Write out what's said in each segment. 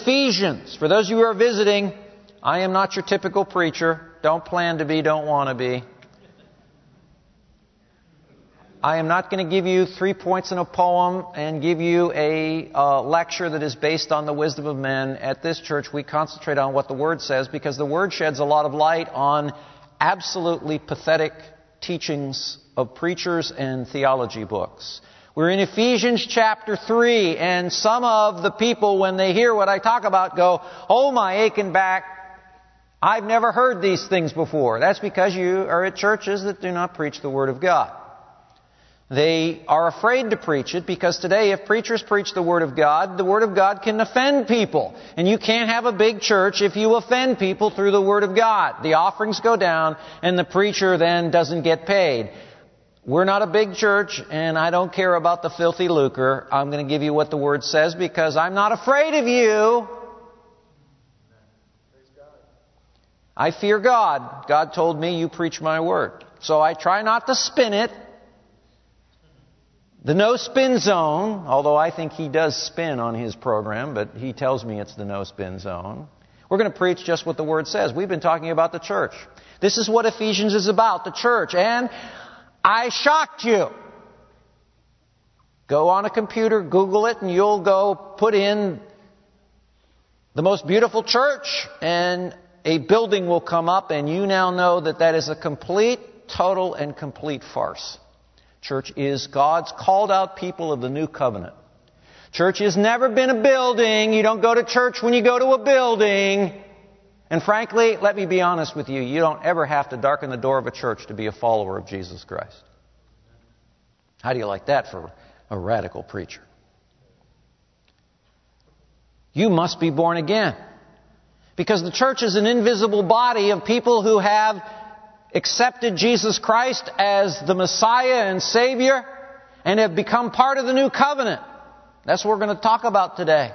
Ephesians. For those of you who are visiting, I am not your typical preacher. Don't plan to be, don't want to be. I am not going to give you 3 points in a poem and give you a lecture that is based on the wisdom of men. At this church, we concentrate on what the Word says because the Word sheds a lot of light on absolutely pathetic teachings of preachers and theology books. We're in Ephesians chapter 3, and some of the people, when they hear what I talk about, go, "Oh, my aching back. I've never heard these things before." That's because you are at churches that do not preach the Word of God. They are afraid to preach it because today if preachers preach the Word of God can offend people. And you can't have a big church if you offend people through the Word of God. The offerings go down and the preacher then doesn't get paid. We're not a big church and I don't care about the filthy lucre. I'm going to give you what the Word says because I'm not afraid of you. I fear God. God told me, "You preach my Word." So I try not to spin it. The no spin zone, although I think he does spin on his program, but he tells me it's the no spin zone. We're going to preach just what the Word says. We've been talking about the church. This is what Ephesians is about, the church. And I shocked you. Go on a computer, Google it, and you'll go put in the most beautiful church, and a building will come up, and you now know that that is a complete, total, and complete farce. Church is God's called out people of the new covenant. Church has never been a building. You don't go to church when you go to a building. And frankly, let me be honest with you, you don't ever have to darken the door of a church to be a follower of Jesus Christ. How do you like that for a radical preacher? You must be born again. Because the church is an invisible body of people who have accepted Jesus Christ as the Messiah and Savior and have become part of the new covenant. That's what we're going to talk about today.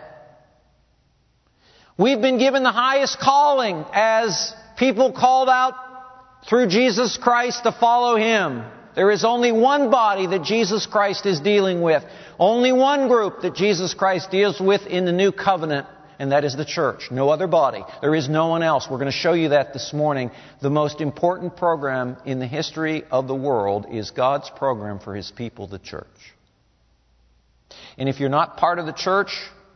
We've been given the highest calling as people called out through Jesus Christ to follow Him. There is only one body that Jesus Christ is dealing with. Only one group that Jesus Christ deals with in the new covenant. And that is the church. No other body. There is no one else. We're going to show you that this morning. The most important program in the history of the world is God's program for His people, the church. And if you're not part of the church,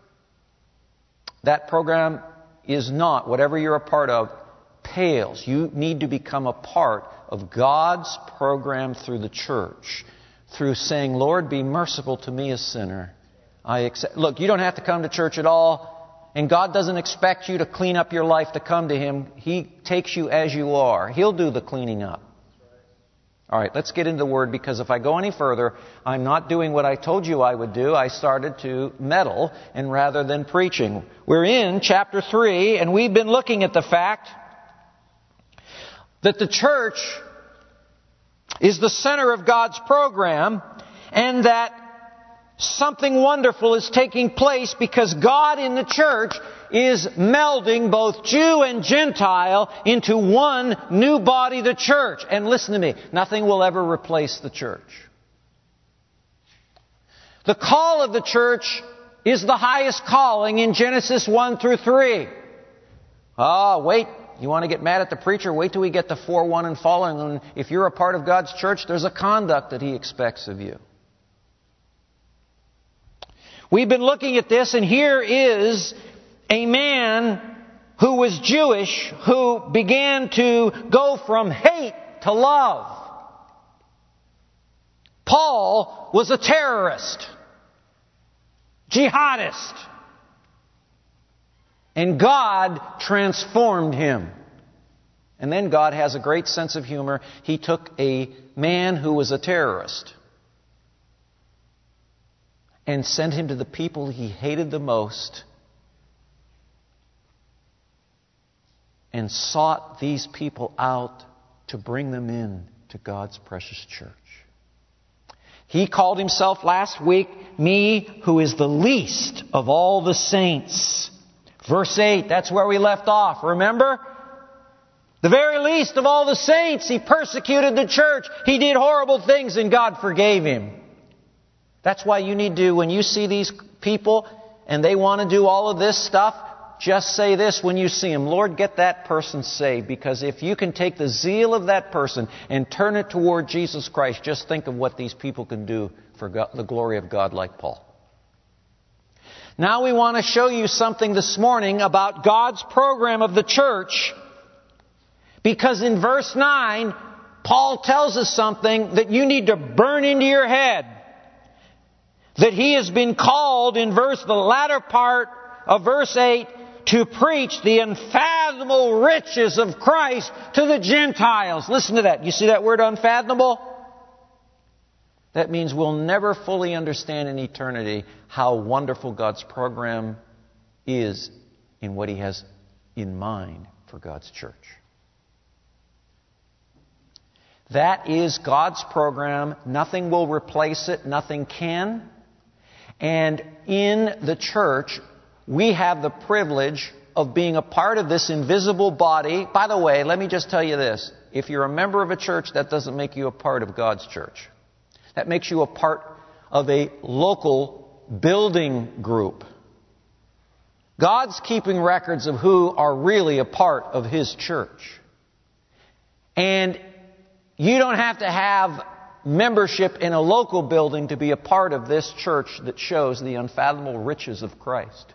that program is not, whatever you're a part of, pales. You need to become a part of God's program through the church. Through saying, "Lord, be merciful to me, a sinner. I accept." Look, you don't have to come to church at all. And God doesn't expect you to clean up your life to come to Him. He takes you as you are. He'll do the cleaning up. All right, let's get into the Word, because if I go any further, I'm not doing what I told you I would do. I started to meddle and rather than preaching. We're in chapter 3, and we've been looking at the fact that the church is the center of God's program, and that something wonderful is taking place because God in the church is melding both Jew and Gentile into one new body, the church. And listen to me, nothing will ever replace the church. The call of the church is the highest calling in Genesis 1 through 3. Wait, you want to get mad at the preacher? Wait till we get to 4:1 and following. And if you're a part of God's church, there's a conduct that He expects of you. We've been looking at this, and here is a man who was Jewish who began to go from hate to love. Paul was a terrorist, jihadist, and God transformed him. And then God has a great sense of humor. He took a man who was a terrorist and sent him to the people He hated the most, and sought these people out to bring them in to God's precious church. He called Himself last week, "Me who is the least of all the saints." Verse 8, that's where we left off. Remember? The very least of all the saints. He persecuted the church. He did horrible things, and God forgave him. That's why you need to, when you see these people and they want to do all of this stuff, just say this when you see them: Lord, get that person saved. Because if you can take the zeal of that person and turn it toward Jesus Christ, just think of what these people can do for God, the glory of God, like Paul. Now we want to show you something this morning about God's program of the church. Because in verse 9, Paul tells us something that you need to burn into your head. That he has been called in the latter part of verse 8 to preach the unfathomable riches of Christ to the Gentiles. Listen to that. You see that word unfathomable? That means we'll never fully understand in eternity how wonderful God's program is in what He has in mind for God's church. That is God's program. Nothing will replace it. Nothing can. And in the church, we have the privilege of being a part of this invisible body. By the way, let me just tell you this. If you're a member of a church, that doesn't make you a part of God's church. That makes you a part of a local building group. God's keeping records of who are really a part of His church. And you don't have to have membership in a local building to be a part of this church that shows the unfathomable riches of Christ.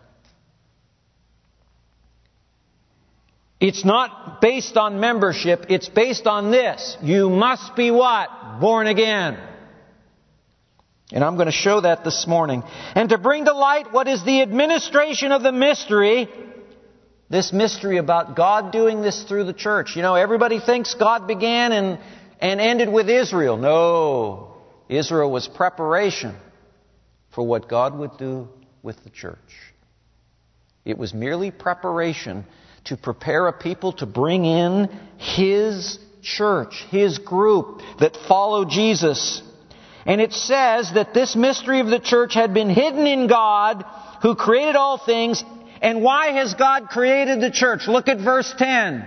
It's not based on membership. It's based on this. You must be what? Born again. And I'm going to show that this morning. And to bring to light what is the administration of the mystery, this mystery about God doing this through the church. You know, everybody thinks God began and ended with Israel. No. Israel was preparation for what God would do with the church. It was merely preparation to prepare a people to bring in His church, His group that follow Jesus. And it says that this mystery of the church had been hidden in God, who created all things. And why has God created the church? Look at verse 10.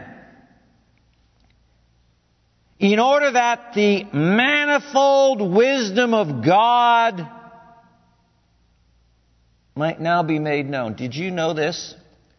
In order that the manifold wisdom of God might now be made known. Did you know this?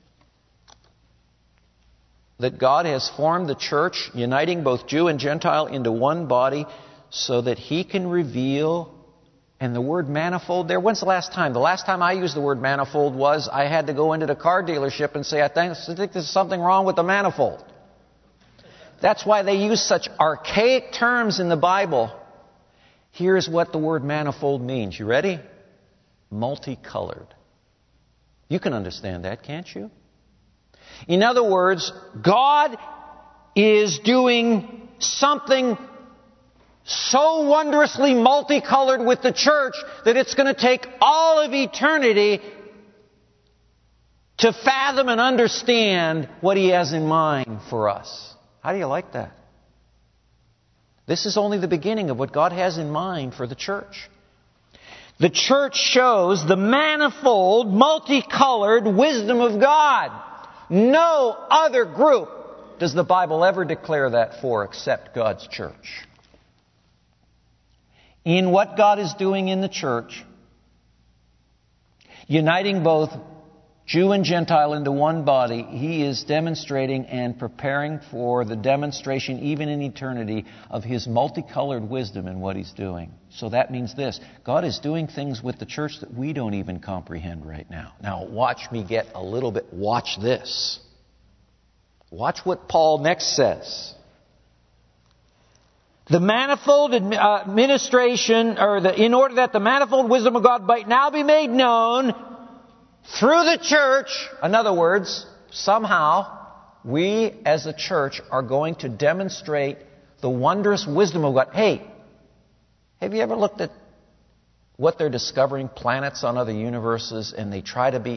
That God has formed the church, uniting both Jew and Gentile into one body, so that He can reveal. And the word manifold there, when's the last time? The last time I used the word manifold was I had to go into the car dealership and say, I think there's something wrong with the manifold. That's why they use such archaic terms in the Bible. Here's what the word manifold means. You ready? Multicolored. You can understand that, can't you? In other words, God is doing something so wondrously multicolored with the church that it's going to take all of eternity to fathom and understand what He has in mind for us. How do you like that? This is only the beginning of what God has in mind for the church. The church shows the manifold, multicolored wisdom of God. No other group does the Bible ever declare that for except God's church. In what God is doing in the church, uniting both Jew and Gentile into one body, He is demonstrating and preparing for the demonstration, even in eternity, of His multicolored wisdom in what He's doing. So that means this: God is doing things with the church that we don't even comprehend right now. Now, watch me get a little bit. Watch this. Watch what Paul next says. The manifold administration, in order that the manifold wisdom of God might now be made known through the church. In other words, somehow we as a church are going to demonstrate the wondrous wisdom of God. Hey, have you ever looked at what they're discovering, planets on other universes, and they try to be...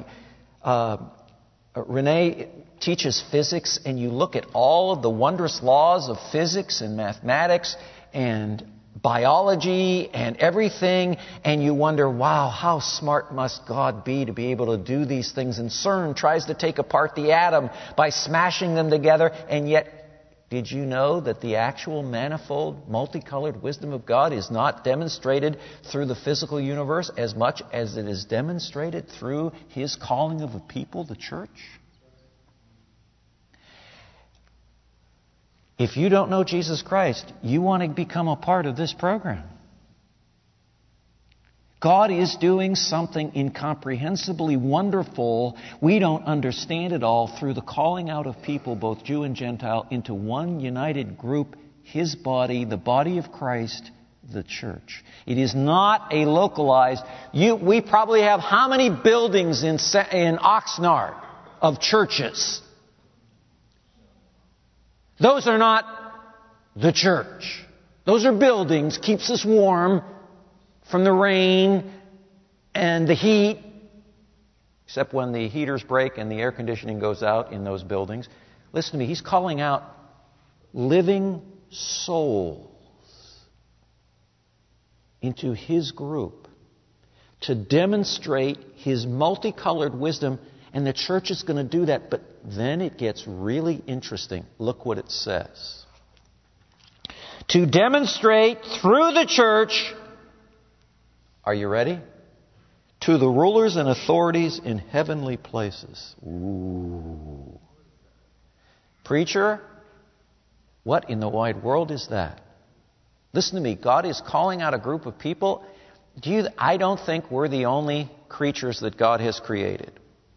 Renee teaches physics, and you look at all of the wondrous laws of physics and mathematics and biology and everything, and you wonder, wow, how smart must God be to be able to do these things? And CERN tries to take apart the atom by smashing them together, and yet, did you know that the actual manifold, multicolored wisdom of God is not demonstrated through the physical universe as much as it is demonstrated through His calling of a people, the church? If you don't know Jesus Christ, you want to become a part of this program. God is doing something incomprehensibly wonderful. We don't understand it all through the calling out of people, both Jew and Gentile, into one united group, His body, the body of Christ, the church. It is not a localized... We probably have how many buildings in Oxnard of churches? Those are not the church. Those are buildings, keeps us warm from the rain and the heat, except when the heaters break and the air conditioning goes out in those buildings. Listen to me, He's calling out living souls into His group to demonstrate His multicolored wisdom, and the church is going to do that. But then it gets really interesting. Look what it says. To demonstrate through the church, are you ready? To the rulers and authorities in heavenly places. Ooh. Preacher, what in the wide world is that? Listen to me. God is calling out a group of people. I don't think we're the only creatures that God has created.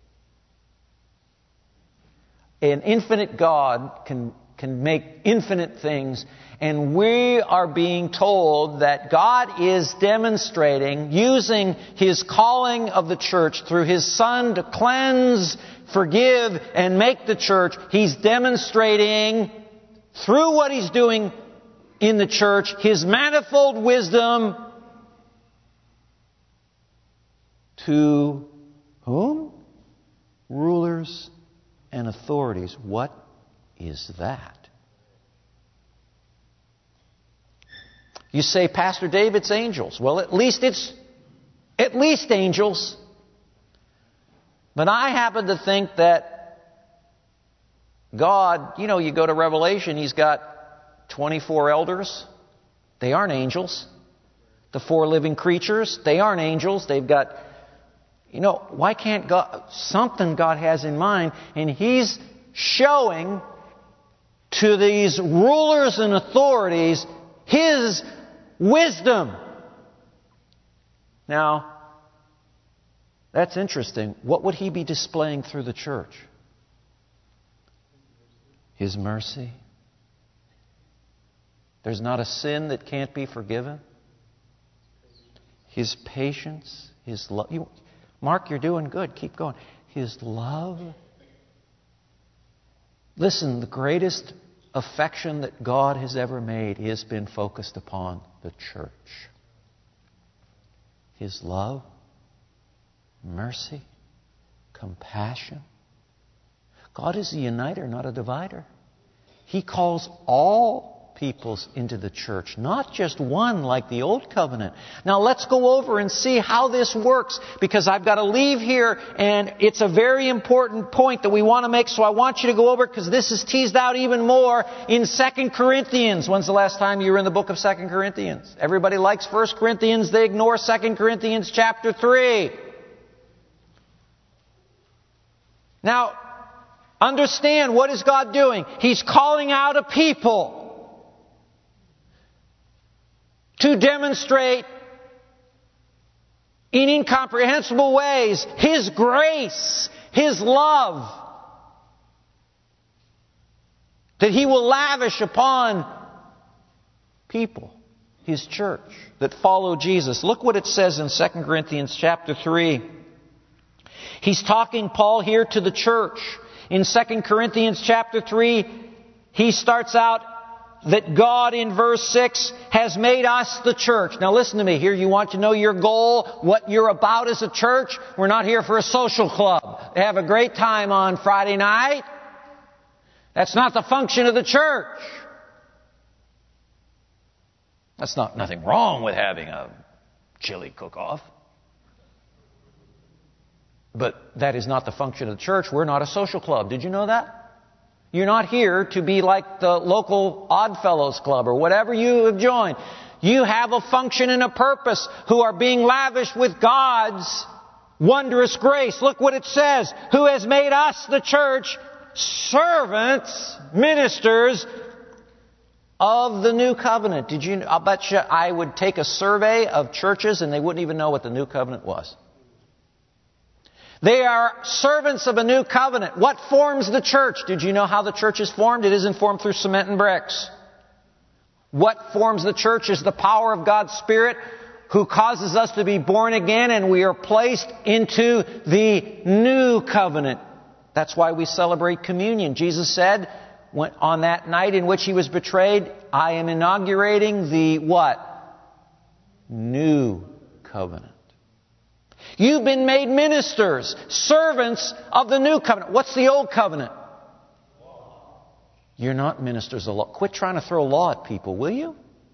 An infinite God can make infinite things, and we are being told that God is demonstrating, using His calling of the church through His Son to cleanse, forgive, and make the church. He's demonstrating through what He's doing in the church His manifold wisdom to whom? Rulers and authorities. What is that? You say, Pastor Dave, it's angels. Well, at least angels. But I happen to think that God, you go to Revelation, He's got 24 elders. They aren't angels. The 4 living creatures, they aren't angels. They've got, why can't God, something God has in mind, and He's showing to these rulers and authorities His wisdom. Now, that's interesting. What would He be displaying through the church? His mercy. There's not a sin that can't be forgiven. His patience, His love. Mark, you're doing good. Keep going. His love. Listen, the greatest affection that God has ever made has been focused upon the church. His love, mercy, compassion. God is a uniter, not a divider. He calls all peoples into the church, not just one like the Old Covenant. Now let's go over and see how this works, because I've got to leave here, and it's a very important point that we want to make, so I want you to go over it, because this is teased out even more in 2 Corinthians. When's the last time you were in the book of 2 Corinthians? Everybody likes 1 Corinthians. They ignore 2 Corinthians chapter 3. Now, understand, what is God doing? He's calling out a people to demonstrate in incomprehensible ways His grace, His love, that He will lavish upon people, His church, that follow Jesus. Look what it says in 2 Corinthians chapter 3. He's talking, Paul, here to the church. In 2 Corinthians chapter 3, he starts out that God, in verse 6, has made us the church. Now listen to me. Here you want to know your goal, what you're about as a church. We're not here for a social club. They have a great time on Friday night. That's not the function of the church. That's nothing wrong with having a chili cook-off. But that is not the function of the church. We're not a social club. Did you know that? You're not here to be like the local Oddfellows Club or whatever you have joined. You have a function and a purpose, who are being lavished with God's wondrous grace. Look what it says. Who has made us, the church, servants, ministers of the new covenant. I'll bet you I would take a survey of churches and they wouldn't even know what the new covenant was. They are servants of a new covenant. What forms the church? Did you know how the church is formed? It isn't formed through cement and bricks. What forms the church is the power of God's Spirit, who causes us to be born again, and we are placed into the new covenant. That's why we celebrate communion. Jesus said on that night in which He was betrayed, I am inaugurating the what? New covenant. You've been made ministers, servants of the new covenant. What's the old covenant? You're not ministers of law. Quit trying to throw law at people, will you?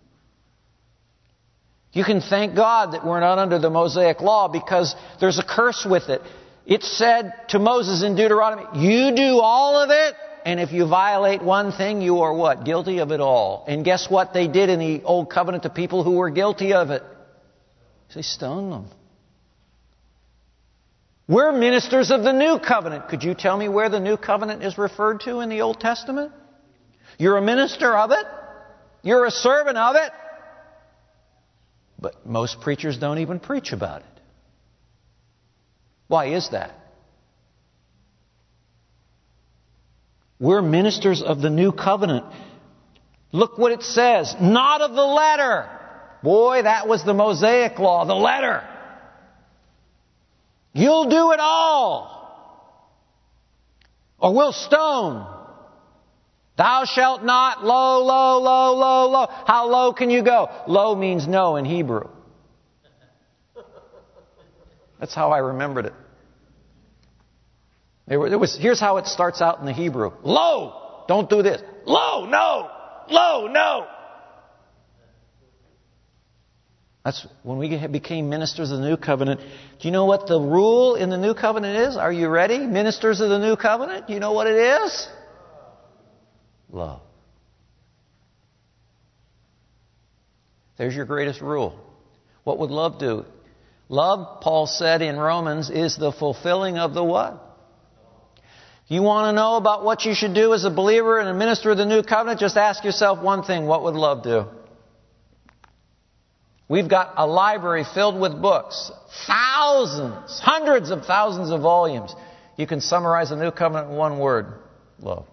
You can thank God that we're not under the Mosaic law, because there's a curse with it. It said to Moses in Deuteronomy, you do all of it, and if you violate one thing, you are what? Guilty of it all. And guess what they did in the Old Covenant to people who were guilty of it? They stoned them. We're ministers of the New Covenant. Could you tell me where the New Covenant is referred to in the Old Testament? You're a minister of it. You're a servant of it. But most preachers don't even preach about it. Why is that? We're ministers of the New Covenant. Look what it says. Not of the letter. Boy, that was the Mosaic law, the letter. You'll do it all, or we'll stone. Thou shalt not, low, low, low, low, low. How low can you go? Low means no in Hebrew. That's how I remembered it. Here's how it starts out in the Hebrew. Low, don't do this. Low, no. Low, no. That's when we became ministers of the New Covenant. Do you know what the rule in the New Covenant is? Are you ready? Ministers of the New Covenant, do you know what it is? Love. There's your greatest rule. What would love do? Love, Paul said in Romans, is the fulfilling of the what? You want to know about what you should do as a believer and a minister of the New Covenant? Just ask yourself one thing. What would love do? We've got a library filled with books. Thousands, hundreds of thousands of volumes. You can summarize the New Covenant in one word. Love.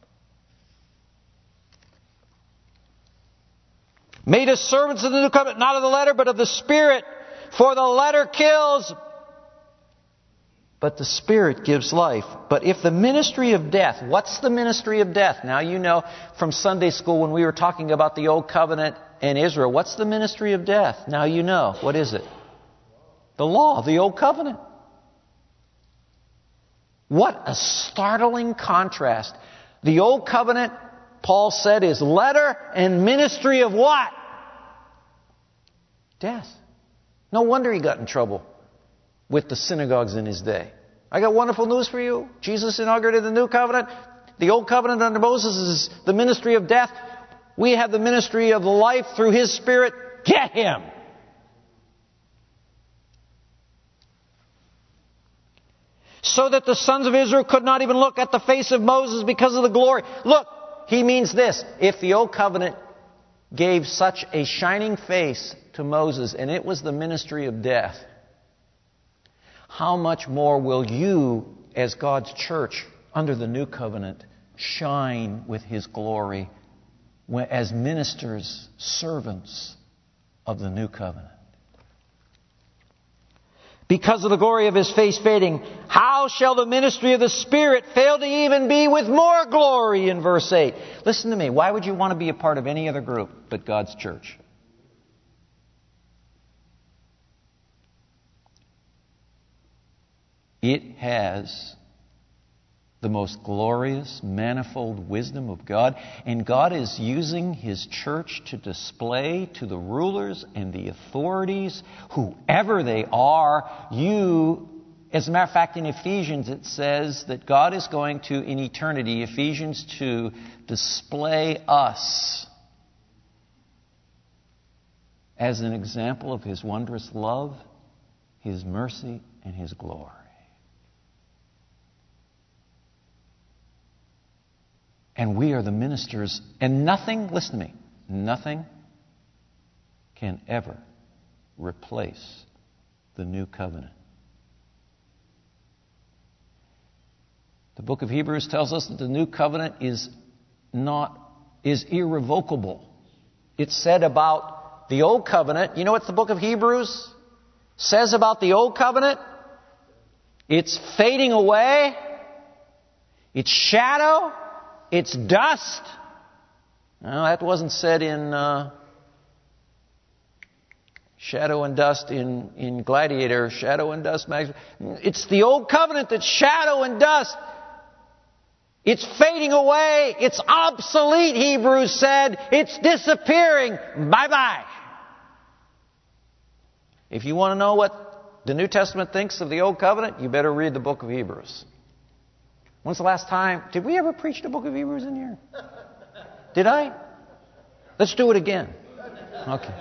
Made us servants of the New Covenant, not of the letter, but of the Spirit. For the letter kills, but the Spirit gives life. But if the ministry of death, what's the ministry of death? Now you know from Sunday school when we were talking about the Old Covenant and Israel, what's the ministry of death? Now you know. What is it? The law, the Old Covenant. What a startling contrast. The Old Covenant, Paul said, is letter and ministry of what? Death. No wonder he got in trouble with the synagogues in his day. I got wonderful news for you. Jesus inaugurated the New Covenant. The Old Covenant under Moses is the ministry of death. We have the ministry of life through His Spirit. Get Him. So that the sons of Israel could not even look at the face of Moses because of the glory. Look, he means this. If the Old Covenant gave such a shining face to Moses, and it was the ministry of death, how much more will you, as God's church under the New Covenant, shine with His glory as ministers, servants of the New Covenant? Because of the glory of His face fading, how shall the ministry of the Spirit fail to even be with more glory, in verse 8? Listen to me. Why would you want to be a part of any other group but God's church? It has the most glorious, manifold wisdom of God. And God is using His church to display to the rulers and the authorities, whoever they are, as a matter of fact, in Ephesians it says that God is going to, in eternity, Ephesians 2, display us as an example of His wondrous love, His mercy, and His glory. And we are the ministers, and nothing, listen to me, nothing can ever replace the new covenant. The book of Hebrews tells us that the new covenant is irrevocable. It's said about the old covenant. You know what the book of Hebrews says about the old covenant? It's fading away. It's shadow. It's dust. No, that wasn't said in Shadow and Dust in Gladiator, Shadow and Dust magazine. It's the old covenant that's shadow and dust. It's fading away. It's obsolete, Hebrews said. It's disappearing. Bye-bye. If you want to know what the New Testament thinks of the Old Covenant, you better read the book of Hebrews. When's the last time? Did we ever preach the book of Hebrews in here? Did I? Let's do it again. Okay.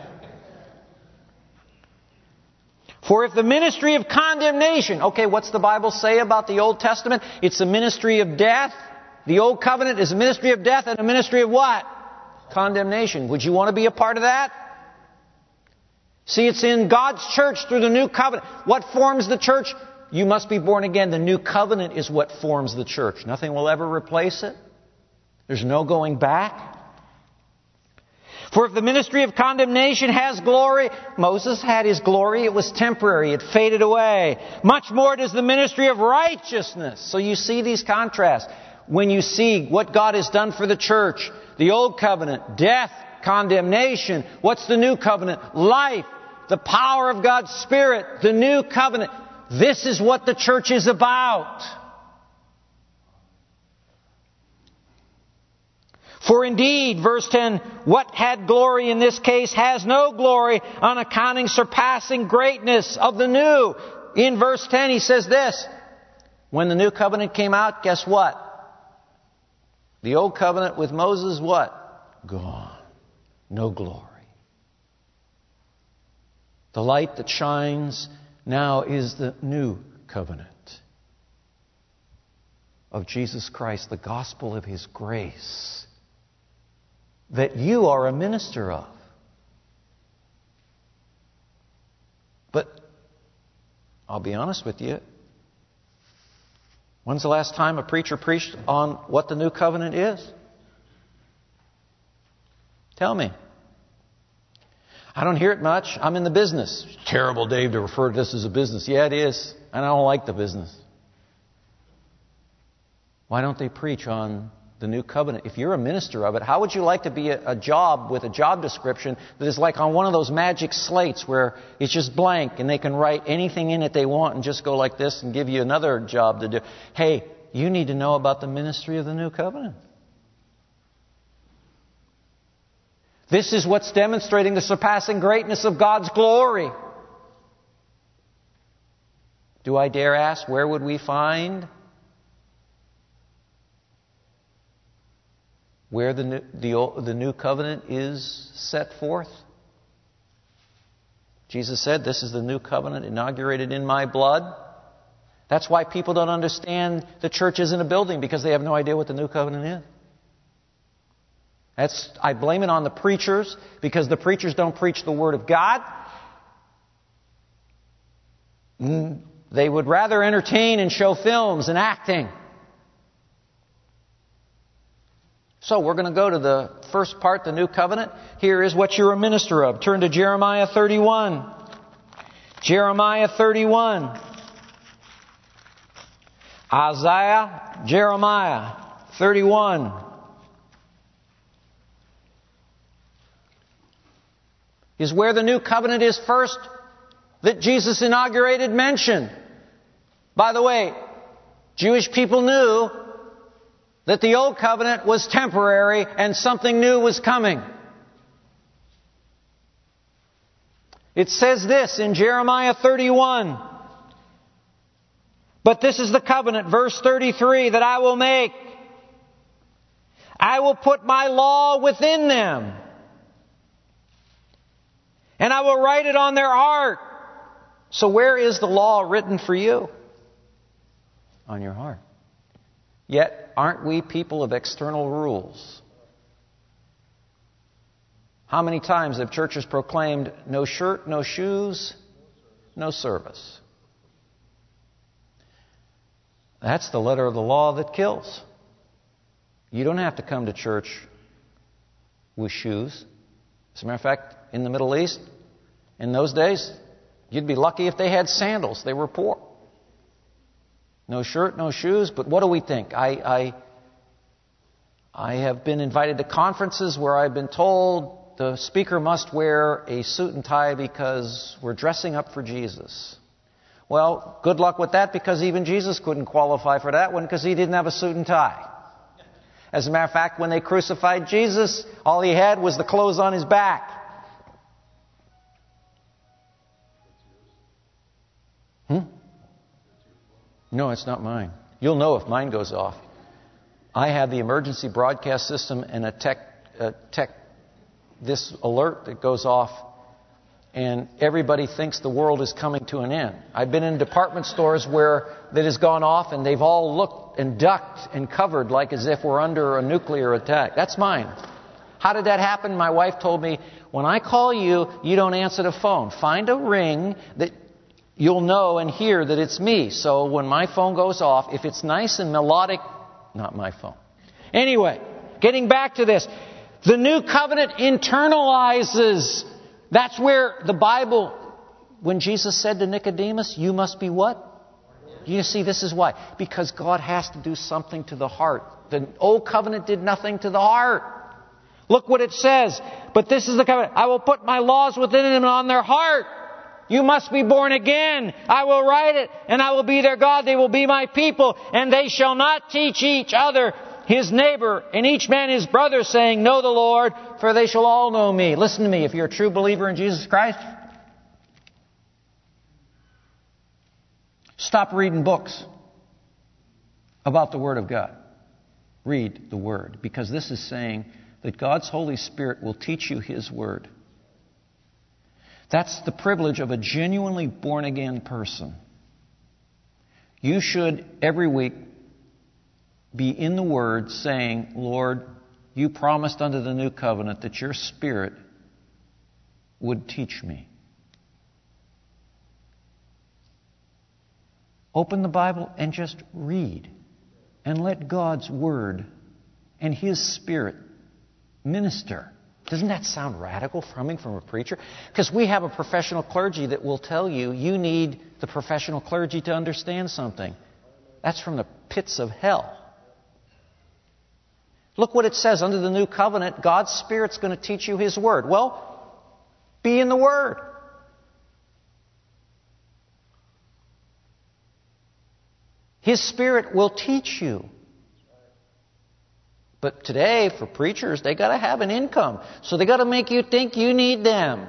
For if the ministry of condemnation... Okay, what's the Bible say about the Old Testament? It's a ministry of death. The Old Covenant is a ministry of death and a ministry of what? Condemnation. Would you want to be a part of that? See, it's in God's church through the new covenant. What forms the church? You must be born again. The new covenant is what forms the church. Nothing will ever replace it. There's no going back. For if the ministry of condemnation has glory, Moses had his glory, it was temporary, it faded away. Much more does the ministry of righteousness. So you see these contrasts. When you see what God has done for the church, the old covenant, death, condemnation. What's the new covenant? Life, the power of God's Spirit, the new covenant. This is what the church is about. For indeed, verse 10, what had glory in this case has no glory on accounting surpassing greatness of the new. In verse 10 he says this, when the new covenant came out, guess what? The old covenant with Moses, what? Gone. No glory. The light that shines now is the new covenant of Jesus Christ, the gospel of His grace that you are a minister of. But I'll be honest with you. When's the last time a preacher preached on what the new covenant is? Tell me. I don't hear it much. I'm in the business. It's terrible, Dave, to refer to this as a business. Yeah, it is. And I don't like the business. Why don't they preach on the new covenant? If you're a minister of it, how would you like to be a job with a job description that is like on one of those magic slates where it's just blank and they can write anything in it they want and just go like this and give you another job to do? Hey, you need to know about the ministry of the new covenant. This is what's demonstrating the surpassing greatness of God's glory. Do I dare ask, where would we find where the new covenant is set forth? Jesus said, this is the new covenant inaugurated in my blood. That's why people don't understand the church isn't a building, because they have no idea what the new covenant is. I blame it on the preachers, because the preachers don't preach the Word of God. They would rather entertain and show films and acting. So we're going to go to the first part, the new covenant. Here is what you're a minister of. Turn to Jeremiah 31. Jeremiah 31. Isaiah, Jeremiah 31. Is where the new covenant is first that Jesus inaugurated mentioned. By the way, Jewish people knew that the old covenant was temporary and something new was coming. It says this in Jeremiah 31. But this is the covenant, verse 33, that I will make. I will put my law within them, and I will write it on their heart. So where is the law written for you? On your heart. Yet, aren't we people of external rules? How many times have churches proclaimed no shirt, no shoes, no service? That's the letter of the law that kills. You don't have to come to church with shoes. As a matter of fact, in the Middle East, in those days, you'd be lucky if they had sandals. They were poor. No shirt, no shoes, but what do we think? I have been invited to conferences where I've been told the speaker must wear a suit and tie because we're dressing up for Jesus. Well, good luck with that, because even Jesus couldn't qualify for that one because he didn't have a suit and tie. As a matter of fact, when they crucified Jesus, all he had was the clothes on his back. No, it's not mine. You'll know if mine goes off. I have the emergency broadcast system and this alert that goes off, and everybody thinks the world is coming to an end. I've been in department stores where that has gone off, and they've all looked and ducked and covered like as if we're under a nuclear attack. That's mine. How did that happen? My wife told me, when I call you, you don't answer the phone. Find a ring that you'll know and hear that it's me. So when my phone goes off, if it's nice and melodic, not my phone. Anyway, getting back to this. The new covenant internalizes. That's where the Bible, when Jesus said to Nicodemus, you must be what? You see, this is why. Because God has to do something to the heart. The old covenant did nothing to the heart. Look what it says. But this is the covenant. I will put my laws within them and on their heart. You must be born again. I will write it, and I will be their God. They will be my people, and they shall not teach each other his neighbor, and each man his brother, saying, know the Lord, for they shall all know me. Listen to me, if you're a true believer in Jesus Christ, stop reading books about the Word of God. Read the Word, because this is saying that God's Holy Spirit will teach you His Word. That's the privilege of a genuinely born-again person. You should, every week, be in the Word saying, Lord, you promised under the new covenant that your Spirit would teach me. Open the Bible and just read. And let God's Word and His Spirit minister. Doesn't that sound radical coming from a preacher? Because we have a professional clergy that will tell you, you need the professional clergy to understand something. That's from the pits of hell. Look what it says. Under the new covenant, God's Spirit's going to teach you His Word. Well, be in the Word. His Spirit will teach you. But today, for preachers, they got to have an income. So they got to make you think you need them.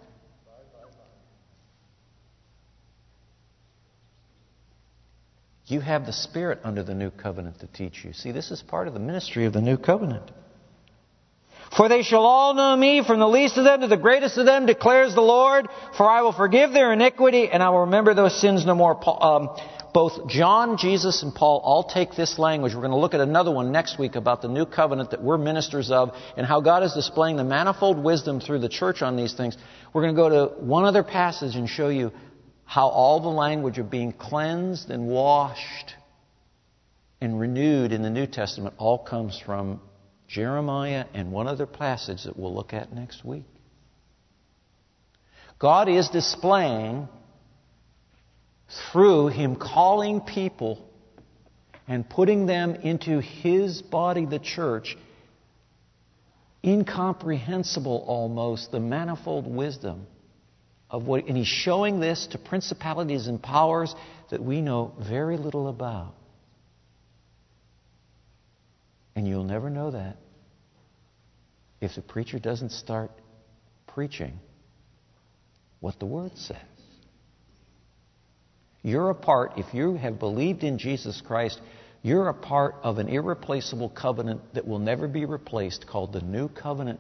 You have the Spirit under the new covenant to teach you. See, this is part of the ministry of the new covenant. For they shall all know me, from the least of them to the greatest of them, declares the Lord. For I will forgive their iniquity, and I will remember those sins no more. Both John, Jesus, and Paul all take this language. We're going to look at another one next week about the new covenant that we're ministers of and how God is displaying the manifold wisdom through the church on these things. We're going to go to one other passage and show you how all the language of being cleansed and washed and renewed in the New Testament all comes from Jeremiah and one other passage that we'll look at next week. God is displaying, through Him calling people and putting them into His body, the church, incomprehensible almost, the manifold wisdom of what, and He's showing this to principalities and powers that we know very little about. And you'll never know that if the preacher doesn't start preaching what the Word says. You're a part, if you have believed in Jesus Christ, you're a part of an irreplaceable covenant that will never be replaced, called the New Covenant.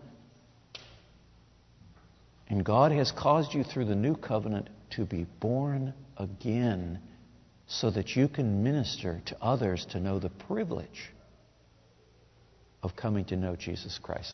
And God has caused you through the New Covenant to be born again so that you can minister to others to know the privilege of coming to know Jesus Christ.